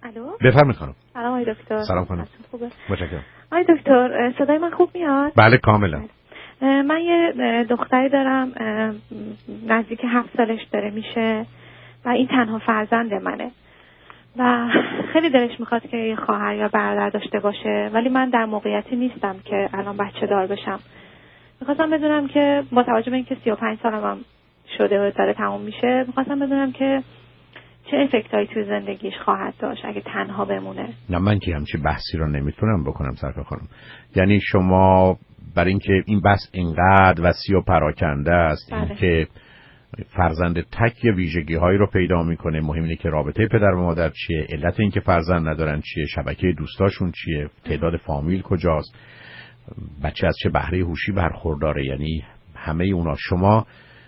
الو بفرمایید خانم. سلام آقای دکتر. سلام خانم. خوبه؟ متشکرم. آقای دکتر صدای من خوب میاد؟ بله کاملا. من یه دختری دارم نزدیک 7 سالش داره میشه و این تنها فرزند منه و خیلی دلش میخواد که یه خواهر یا برادر داشته باشه، ولی من در موقعیتی نیستم که الان بچه دار بشم. میخواستم بدونم که با توجه به اینکه 35 سالم هم شده و داره تموم میشه، میخواستم بدونم که چه افکتایی توی زندگیش خواهد داشت اگه تنها بمونه. نه من که همچی بحثی رو نمیتونم بکنم سرکار خانم. یعنی شما برای اینکه این بحث اینقدر وسیع و پراکنده است، بله. اینکه فرزند تک ویژگی هایی رو پیدا میکنه، مهم اینه که رابطه پدر و مادر چیه، علت اینکه فرزند ندارن چیه، شبکه دوستاشون چیه، تعداد فامیل کجاست، بچه از چه بهره هوشی برخورداره، یعنی همه اونا. شما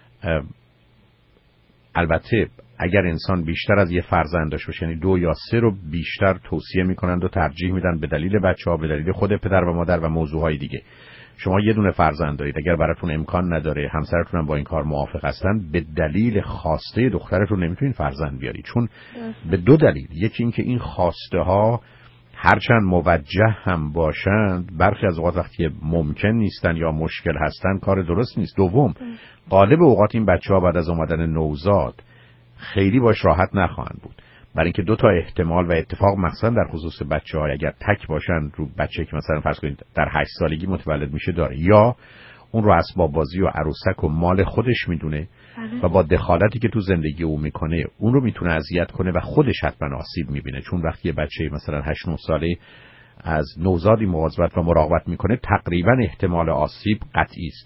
البته اگر انسان بیشتر از یه فرزند داشته باشه، یعنی 2 یا 3 رو بیشتر توصیه میکنند و ترجیح میدن به دلیل بچه‌ها، به دلیل خود پدر و مادر و موضوعهای دیگه. شما یه دونه فرزند دارید، اگر براتون امکان نداره، همسرتون هم با این کار موافق هستن، به دلیل خواسته دخترتون نمیتونین فرزند بیارید. چون به 2 دلیل. یکی این که این خواسته ها هرچند موجه هم باشند، برخی از اوقات وقتی ممکن نیستن یا مشکل هستن کار درست نیست. دوم، غالب اوقات این بچه‌ها بعد از اومدن نوزاد خیلی باش راحت نخواهند بود، برای اینکه 2 تا احتمال و اتفاق مثلا در خصوص بچه‌ها اگر تک باشن، رو بچه‌ای که مثلا فرض کنید در 8 سالگی متولد میشه داره، یا اون رو اسباب بازی و عروسک و مال خودش میدونه و با دخالتی که تو زندگی او میکنه اون رو میتونه اذیت کنه و خودش حتما آسیب میبینه. چون وقتی یه بچه مثلا 8-9 ساله از نوزادی مواظبت و مراقبت میکنه، تقریبا احتمال آسیب قطعی است.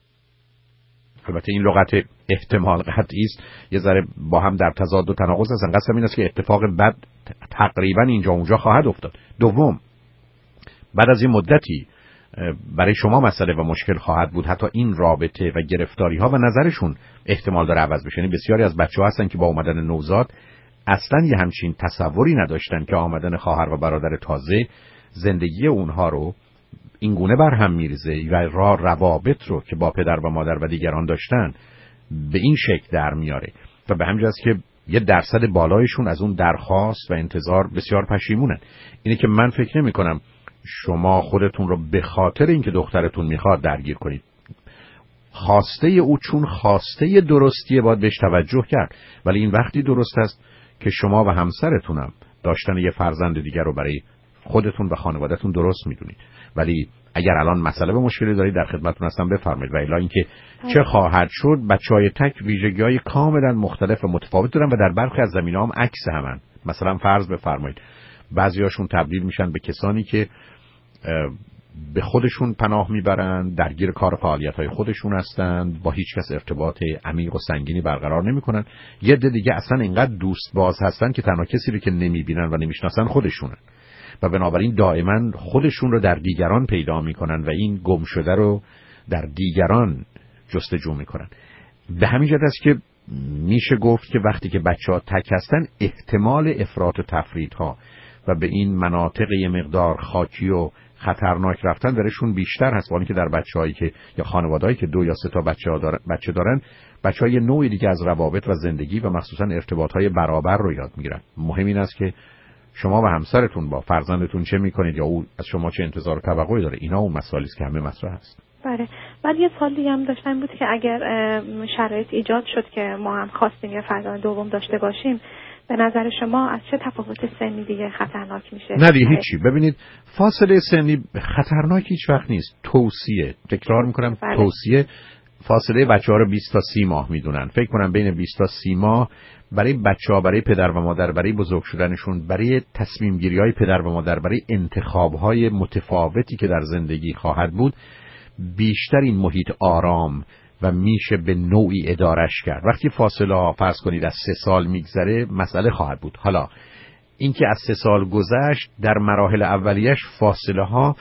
البته این لغت احتمال قطعی است یه ذره با هم در تضاد و تناقض هستن. قصدم این است که اتفاق بد تقریبا اینجا اونجا خواهد افتاد. دوم، بعد از این مدتی برای شما مسئله و مشکل خواهد بود حتی این رابطه و گرفتاری ها و نظرشون احتمال داره عوض بشه. یعنی بسیاری از بچه‌ها هستن که با اومدن نوزاد اصلا یه همچین تصوری نداشتن که آمدن خواهر و برادر تازه زندگی اونها رو این گونه برهم میریزه و روابط رو که با پدر و مادر و دیگران داشتن به این شکل در میاره و به همین جهت که یه درصد بالایشون از اون درخواست و انتظار بسیار پشیمونن. اینه که من فکر نمی کنم شما خودتون رو به خاطر اینکه دخترتون میخواد درگیر کنید. خواسته او چون خواسته درستیه باید بهش توجه کرد، ولی این وقتی درست است که شما و همسرتونم داشتن یه فرزند دیگر رو برای خودتون و خانوادهتون درست میدونید. ولی اگر الان مسئله به مشکلی دارید در خدمتتون هستم بفرمایید. و الا اینکه چه خواهد شد، بچهای تک ویژگی‌های کاملا مختلف و متفاوت دارن و در برخی از زمینه‌ها هم عکس همن. مثلا فرض بفرمایید بعضیاشون تبدیل میشن به کسانی که به خودشون پناه میبرند، درگیر کار فعالیت‌های خودشون هستند، با هیچ کس ارتباط عمیق و سنگینی برقرار نمی‌کنن. یه عده دیگه اصلا اینقدر دوست باز هستن که تنها کسی رو که نمی‌بینن و نمی‌شناسن خودشونن و بنابراین دائما خودشون رو در دیگران پیدا می‌کنن و این گم شده رو در دیگران جستجو می‌کنن. به همین جهت است که میشه گفت که وقتی که بچه‌ها تک هستن احتمال افراط و تفریط‌ها و به این مناطق یه مقدار خاکی و خطرناک رفتن درشون بیشتر هست، ولی که در بچه‌هایی که یا خانواده‌ای که 2 یا 3 تا بچه دارن، بچه‌ها یه نوعی دیگه از روابط و زندگی و مخصوصا ارتباط‌های برابر رو یاد می‌گیرن. مهم این است که شما و همسرتون با فرزندتون چه می‌کنید یا او از شما چه انتظار و توقعی داره. اینا اون مسائلی است که همه مطرح هست. بله. ولی یه سوال دیگه هم داشتم بود که اگر شرایط ایجاد شد که ما هم خواستیم یه فرزند دوم داشته باشیم، به نظر شما از چه تفاوت سنی دیگه خطرناک میشه؟ نه دیگه هیچی. ببینید فاصله سنی خطرناک هیچ وقت نیست. توصیه، تکرار میکنم، بله. توصیه فاصله بچه‌ها رو 20 تا 30 ماه میدونن. فکر کنم بین 20 تا 30 ماه برای بچه‌ها، برای پدر و مادر، برای بزرگ شدنشون، برای تصمیم گیری‌های پدر و مادر، برای انتخاب‌های متفاوتی که در زندگی خواهد بود، بیشتر این محیط آرام و میشه به نوعی ادارش کرد. وقتی فاصله ها فرض کنید از 3 سال میگذره مسئله خواهد بود. حالا اینکه از 3 سال گذشت، در مراحل اولیش فاصله ها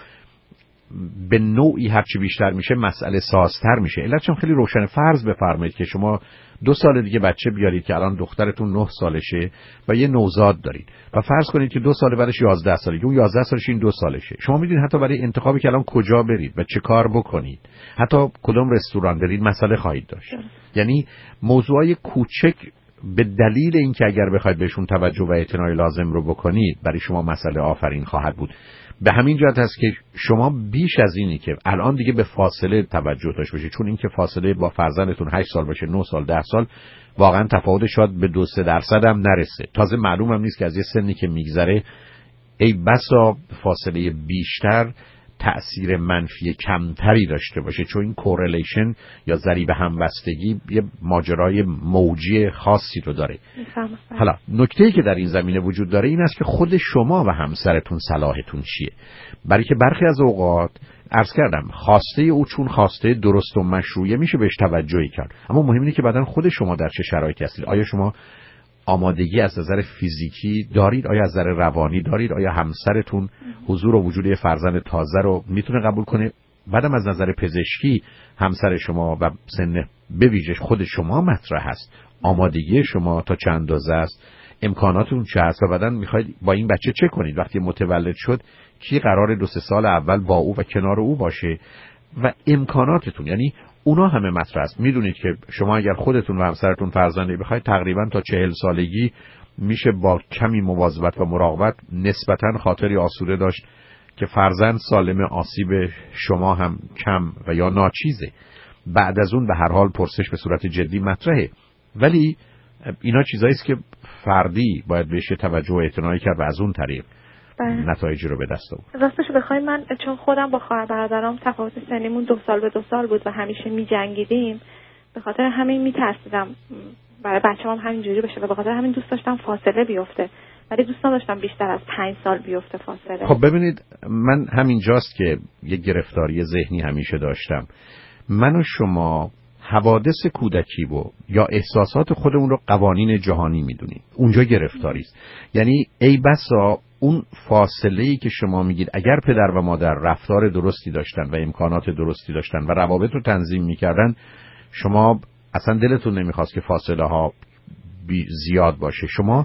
به نوعی هرچی بیشتر میشه مسئله سازتر میشه. علت چون خیلی روشن. فرض بفرمایید که شما 2 سال دیگه بچه بیارید که الان دخترتون 9 سالشه و یه نوزاد دارید و فرض کنید که 2 سال بعدش 11 سالگی، اون 11 سالش این 2 سالشه. شما میدونید حتی برای انتخابی که الان کجا برید و چه کار بکنید، حتی کدوم رستوران برید، مسئله خواهید داشت. یعنی موضوعای کوچک به دلیل اینکه اگر بخواید بهشون توجه و اعتنای لازم رو بکنید برای شما مسئله آفرین خواهد بود. به همین جهت است که شما بیش از اینی که الان دیگه به فاصله توجه داشته باشید، چون اینکه فاصله با فرزندتون 8 سال باشه، 9 سال، 10 سال، واقعا تفاوت شاید به 2-3% هم نرسه. تازه معلوم هم نیست که از یه سنی که میگذره ای بسا فاصله بیشتر تأثیر منفی کمتری داشته باشه، چون این کورلیشن یا ضریب همبستگی یه ماجرای موجی خاصی رو داره. حالا نکته‌ای که در این زمینه وجود داره این است که خود شما و همسرتون صلاحتون چیه. برای که برخی از اوقات عرض کردم خواسته او چون خواسته درست و مشروعه میشه بهش توجهی کرد، اما مهم اینه که بعدن خود شما در چه شرایطی هستید. آیا شما آمادگی از نظر فیزیکی دارید؟ آیا از نظر روانی دارید؟ آیا همسرتون حضور و وجود فرزند تازه رو میتونه قبول کنه؟ بعدم از نظر پزشکی همسر شما و سن به ویژه خود شما مطرح هست. آمادگی شما تا چند اندازه است؟ امکاناتون چه هست؟ و بعدن میخواید با این بچه چه کنید؟ وقتی متولد شد کی قراره 2-3 سال اول با او و کنار او باشه؟ و امکاناتتون، یعنی اونا همه مطرح است. میدونید که شما اگر خودتون و همسرتون فرزندی بخواید تقریبا تا 40 سالگی میشه با کمی مواظبت و مراقبت نسبتاً خاطری آسوده داشت که فرزند سالم، آسیب شما هم کم و یا ناچیزه. بعد از اون به هر حال پرسش به صورت جدی مطرحه، ولی اینا چیزایی است که فردی باید بهش توجه و اعتنایی کرد و از اون طریق نتایجی رو به دست آورد. راستش بخوای من چون خودم با خواهر برادرام تفاوت سنیمون 2 سال به 2 سال بود و همیشه می‌جنگیدیم، به خاطر همین میترسیدم برای بچه‌ام همینجوری بشه و به خاطر همین دوست داشتم فاصله بیفته، ولی دوست نداشتم بیشتر از 5 سال بیفته فاصله. خب ببینید، من همینجاست که یه گرفتاری ذهنی همیشه داشتم. من و شما حوادث کودکی یا احساسات خودمون رو قوانین جهانی میدونیم. اونجا گرفتاری است. یعنی ای بسا اون فاصله‌ای که شما میگید اگر پدر و مادر رفتار درستی داشتن و امکانات درستی داشتن و روابط رو تنظیم میکردن، شما اصلا دلتون نمیخواست که فاصله ها زیاد باشه. شما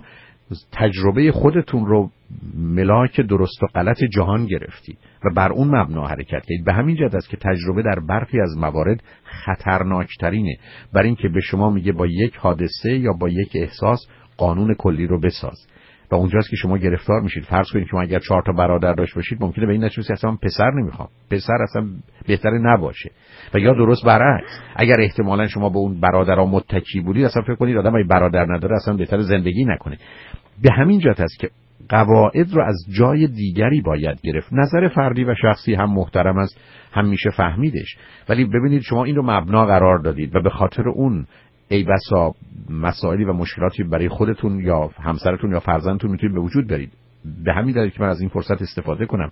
تجربه خودتون رو ملاک درست و غلط جهان گرفتید و بر اون مبنا حرکت کردید. به همین جهت است که تجربه در برخی از موارد خطرناکترینه، برای اینکه به شما میگه با یک حادثه یا با یک احساس قانون کلی رو بساز و اونجاست که شما گرفتار میشید. فرض کنید شما اگر 4 تا برادر داشت باشید، ممکنه به این نتیجه برسید اصلا پسر نمیخوام، پسر اصلا بهتره نباشه. و یا درست برعکس، اگر احتمالاً شما به اون برادرها متکی بودید، اصلا فکر کنید آدم اگه برادر نداره اصلا بهتره زندگی نکنه. به همین جهت است که قواعد رو از جای دیگری باید گرفت. نظر فردی و شخصی هم محترم است، هم میشه فهمیدش، ولی ببینید شما این رو مبنا قرار دادید و به خاطر اون ای بسا مسائلی و مشکلاتی برای خودتون یا همسرتون یا فرزندتون میتونید به وجود برید. به همین دلیل که من از این فرصت استفاده کنم،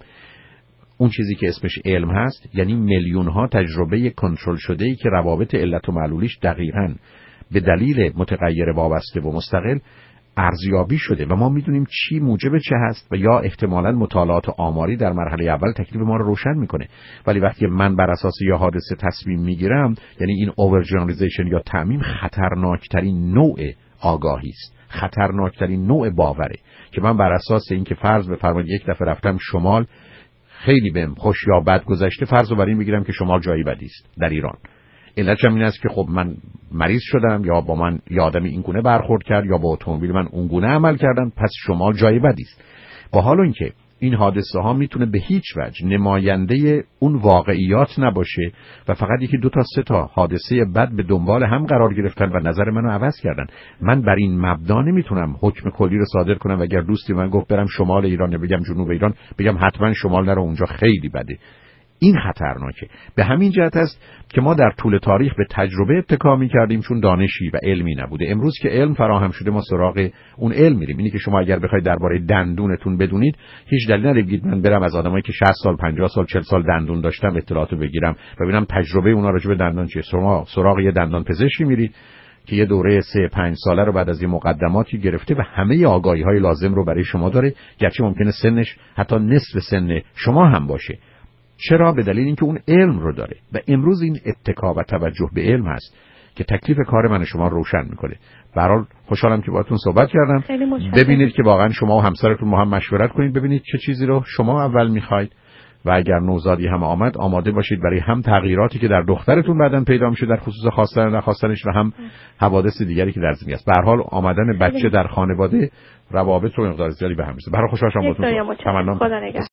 اون چیزی که اسمش علم هست، یعنی میلیون ها تجربه کنترل شده‌ای که روابط علت و معلولیش دقیقاً به دلیل متغیر وابسته و مستقل ارزیابی شده و ما میدونیم چی موجب چه هست و یا احتمالاً مطالعات آماری در مرحله اول تکلیف ما رو روشن میکنه. ولی وقتی من بر اساس یه حادثه تصمیم میگیرم، یعنی این اوور جنرالیزیشن یا تعمیم خطرناکترین نوع آگاهی است، خطرناکترین نوع باوره که من بر اساس اینکه فرض بفرمایید یک دفعه رفتم شمال، خیلی بهم خوش یا بد گذشته، فرض رو بر این میگیرم که شمال جایی بدی است در ایران. علتش این است که خب من مریض شدم یا با من یه آدمی این گونه برخورد کرد یا با اتومبیل من اون گونه عمل کردم، پس شمال جای بدی است. با حال اینکه این حادثه ها میتونه به هیچ وجه نماینده اون واقعیات نباشه و فقط 1, 2 تا 3 تا حادثه بد به دنبال هم قرار گرفتن و نظر منو عوض کردن. من بر این مبنا نمیتونم حکم کلی رو صادر کنم و اگر دوستی من گفت برم شمال ایران یا بگم جنوب ایران، بگم حتما شمال نرو اونجا خیلی بده. این خطرناکه. به همین جهت است که ما در طول تاریخ به تجربه اتکا می‌کردیم چون دانشی و علمی نبوده. امروز که علم فراهم شده ما سراغ اون علم میریم. اینی که شما اگر بخواید درباره دندونتون بدونید، هیچ دلیلی نداره بگید من برم از آدمایی که 60 سال 50 سال 40 سال دندون داشتم اطلاعاتو بگیرم و ببینم تجربه اونا راجع به دندان چیه. شما سراغ یه دندان پزشکی میرید که یه دوره 3-5 ساله رو بعد از یه مقدماتی گرفته و همه آگاهی‌های لازم رو برای شما داره، گرچه ممکنه سنش حتی نصف سن شما هم باشه. چرا؟ به دلیل اینکه اون علم رو داره و امروز این اتکا و توجه به علم هست که تکلیف کار من شما روشن میکنه. به هر حال خوشحالم که باهاتون صحبت کردم. ببینید که واقعا شما و همسرتون با هم مشورت کنید، ببینید چه چیزی رو شما اول میخواید و اگر نوزادی هم آمد آماده باشید برای هم تغییراتی که در دخترتون بعداً پیدا میشه در خصوص خواستن و نخواستنش و هم حوادث دیگری که در زمینه است. به هر حال آمدن بچه در خانواده روابط رو مقدار زیادی به هم می‌ریزه. برای خوشحال شدم باهاتون. خدا نگهدار.